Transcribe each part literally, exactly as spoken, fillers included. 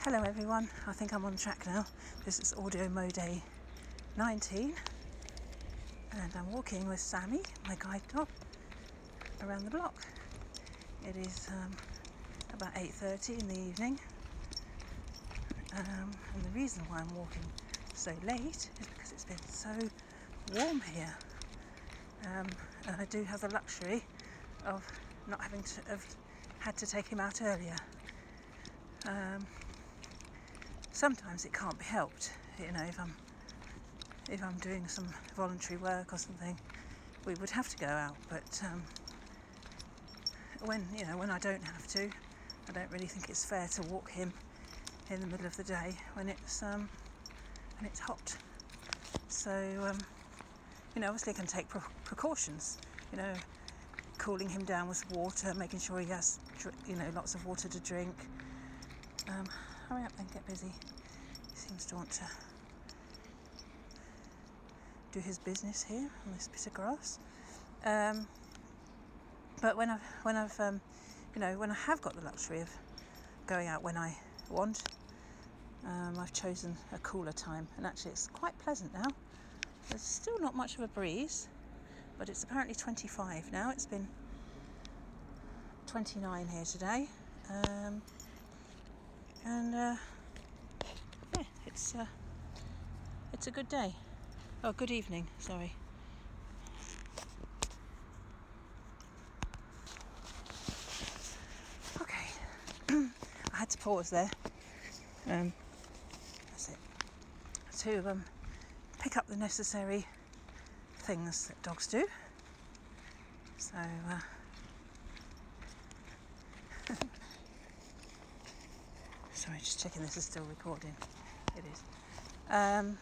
Hello everyone, I think I'm on track now. This is Audio Mode nineteen and I'm walking with Sammy, my guide dog, around the block. It is um, about eight thirty in the evening um, and the reason why I'm walking so late is because it's been so warm here um, and I do have the luxury of not having to have had to take him out earlier. Um, Sometimes it can't be helped, you know, if I'm if I'm doing some voluntary work or something, we would have to go out. But um, when you know when I don't have to, I don't really think it's fair to walk him in the middle of the day when it's um, when it's hot. So um, you know, obviously I can take pre- precautions, you know, cooling him down with water, making sure he has you know lots of water to drink. Um, hurry up and get busy. He seems to want to do his business here on this bit of grass. Um, but when I've, when I've, um, you know, when I have got the luxury of going out when I want, um, I've chosen a cooler time, and actually it's quite pleasant now. There's still not much of a breeze, but it's apparently twenty-five now. It's been twenty-nine here today. Um, And uh, yeah, it's uh, it's a good day. Oh, good evening. Sorry. Okay, I had to pause there. Um, that's it. To um, pick up the necessary things that dogs do. So. Uh, Sorry, just checking this is still recording. It is. Um,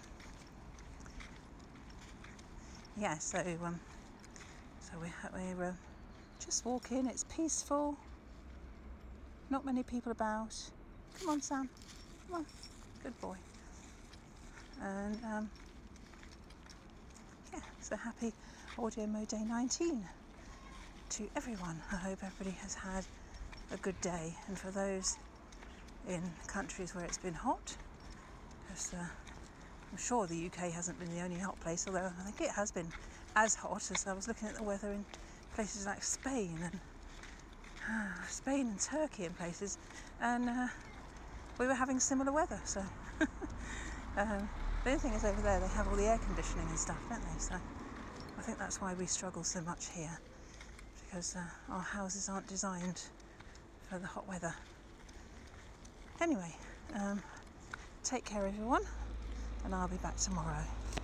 yeah, so um, so we're, we're uh, just walking. It's peaceful. Not many people about. Come on, Sam. Come on. Good boy. And um, yeah, so happy Audio Mode Day nineteen to everyone. I hope everybody has had a good day. And for those in countries where it's been hot, because uh, I'm sure the U K hasn't been the only hot place, although I think it has been as hot as I was looking at the weather in places like Spain and uh, Spain and Turkey and places, and uh, we were having similar weather. So um, the only thing is over there they have all the air conditioning and stuff, don't they? So I think that's why we struggle so much here, because uh, our houses aren't designed for the hot weather. Anyway, um, take care everyone, and I'll be back tomorrow.